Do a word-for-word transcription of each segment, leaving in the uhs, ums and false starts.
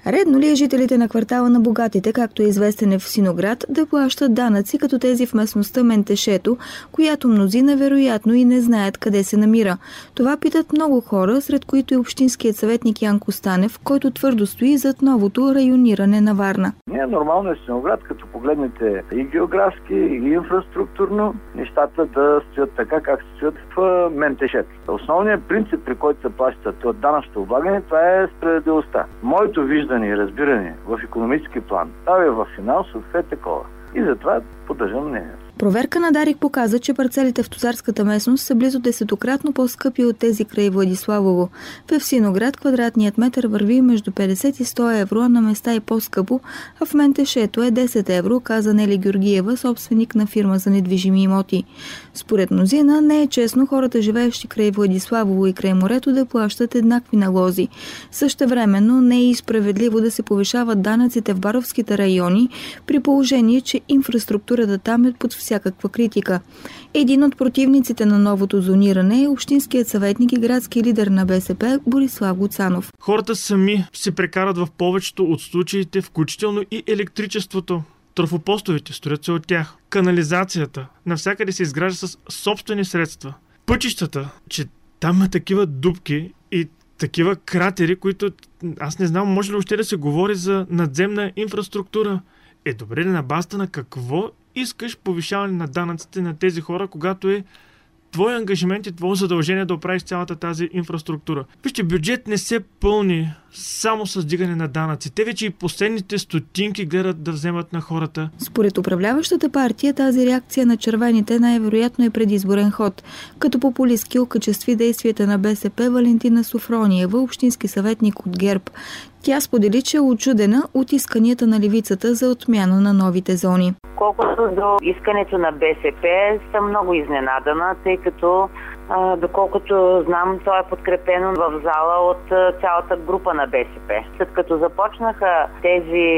Редно ли е жителите на квартала на богатите, както е известен Евксиноград, да плащат данъци като тези в местността Ментешето, която мнозина вероятно и не знаят къде се намира? Това питат много хора, сред които и общинският съветник Янко Станев, който твърдо стои зад новото райониране на Варна. Не е нормално Евксиноград, като погледнете и географски, и инфраструктурно, нещата да стоят така, как стоят в Ментешето. Основният принцип, при който се плаща това данъчно облагане, това е справедливостта. Моето виждане и разбиране в икономически план, това е в финансов, е такова. И затова поддържам мнението. Проверка на Дарик показа, че парцелите в Тузарската местност са близо десетократно по-скъпи от тези край Владиславово. В Евксиноград квадратният метър върви между петдесет и сто евро, а на места е по-скъпо, а в Ментешето е десет евро, каза Нели Георгиева, собственик на фирма за недвижими имоти. Според мнозина не е честно хората, живеещи край Владиславово и край морето, да плащат еднакви налози. Същевременно не е и справедливо да се повишават данъците в баровските райони, при положение, че инфраструктурата там е под всякаква критика. Един от противниците на новото зониране е общинският съветник и градски лидер на БСП Борислав Гуцанов. Хората сами се прекарат в повечето от случаите, включително и електричеството. Трафопостовите строят се от тях. Канализацията навсякъде се изгражда с собствени средства. Пътищата, че там има такива дупки и такива кратери, които аз не знам, може ли още да се говори за надземна инфраструктура. Е, добре ли на базата на какво искаш повишаване на данъците на тези хора, когато е твой ангажимент и твое задължение да оправиш цялата тази инфраструктура? Вижте, бюджет не се пълни само с дигане на данъци. Те вече и последните стотинки гледат да вземат на хората. Според управляващата партия, тази реакция на червените най-вероятно е предизборен ход. Като популистки окачестви действията на БСП Валентина Софрониева, общински съветник от ГЕРБ. Тя сподели, че е учудена от исканията на левицата за отмяна на новите зони. Колкото до искането на БСП, съм много изненадана, тъй като а, доколкото знам, то е подкрепено в зала от а, цялата група на БСП. След като започнаха тези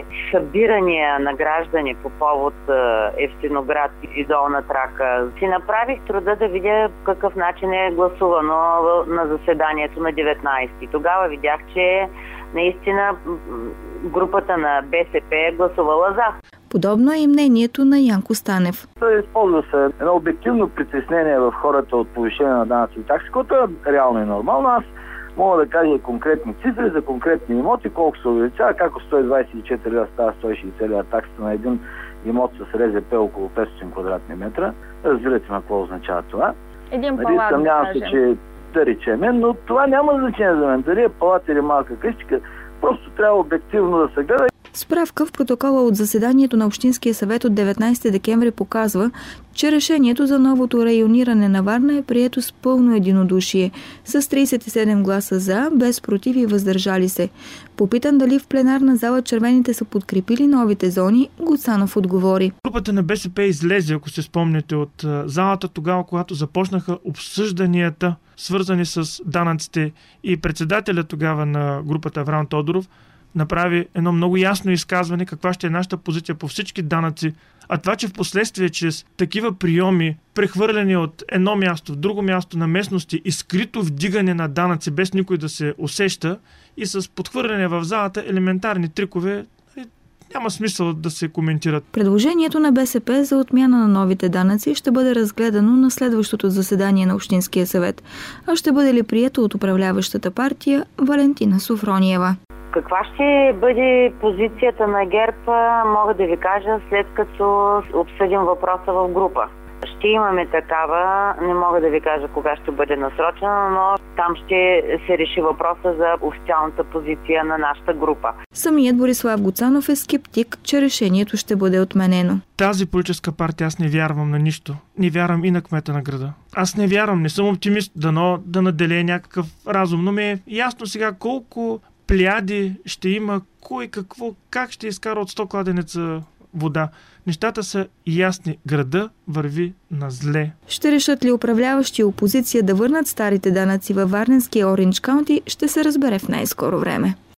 събирания на граждани по повод а, Евксиноград и Долна Трака, си направих труда да видя какъв начин е гласувано на заседанието на деветнайсети. Тогава видях, че наистина групата на БСП е гласувала за. Подобно е и мнението на Янко Станев. Използва се едно обективно притеснение в хората от повишение на данъци и такси, което е реално и нормално. Аз мога да кажа конкретни цифри за конкретни имоти, колко се увеличава, как от сто двайсет и четири лева става сто и шейсет лева таксата на един имот с РЗП около петстотин квадратни метра. Разбирате на какво означава това. Един палат, съмнявам се, че да речеме, но това няма значение за мен. Дали е палат или малка къщичка, просто трябва обективно да се гледа. Справка в протокола от заседанието на Общинския съвет от деветнайсети декември показва, че решението за новото райониране на Варна е прието с пълно единодушие, с трийсет и седем гласа за, без против и въздържали се. Попитан дали в пленарна зала червените са подкрепили новите зони, Гуцанов отговори. Групата на БСП излезе, ако се спомняте, от залата тогава, когато започнаха обсъжданията, свързани с данъците, и председателя тогава на групата Аврам Тодоров направи едно много ясно изказване каква ще е нашата позиция по всички данъци. А това, че в последствие чрез такива приеми, прехвърляни от едно място в друго място на местности и скрито вдигане на данъци без никой да се усеща и с подхвърляне в залата елементарни трикове, няма смисъл да се коментират. Предложението на БСП за отмяна на новите данъци ще бъде разгледано на следващото заседание на Общинския съвет. А ще бъде ли прието от управляващата партия Валентина Софрониева? Каква ще бъде позицията на ГЕРБ, мога да ви кажа след като обсъдим въпроса в група. Ще имаме такава, не мога да ви кажа кога ще бъде насрочена, но там ще се реши въпроса за официалната позиция на нашата група. Самият Борислав Гуцанов е скептик, че решението ще бъде отменено. Тази политическа партия аз не вярвам на нищо. Не вярвам и на кмета на града. Аз не вярвам, не съм оптимист, дано да наделее някакъв разум, но ми е ясно сега колко пляди ще има, кой какво, как ще изкара от сто кладенеца вода. Нещата са ясни. Града върви на зле. Ще решат ли управляващи и опозиция да върнат старите данъци във Варненския Ориндж Каунти, ще се разбере в най-скоро време.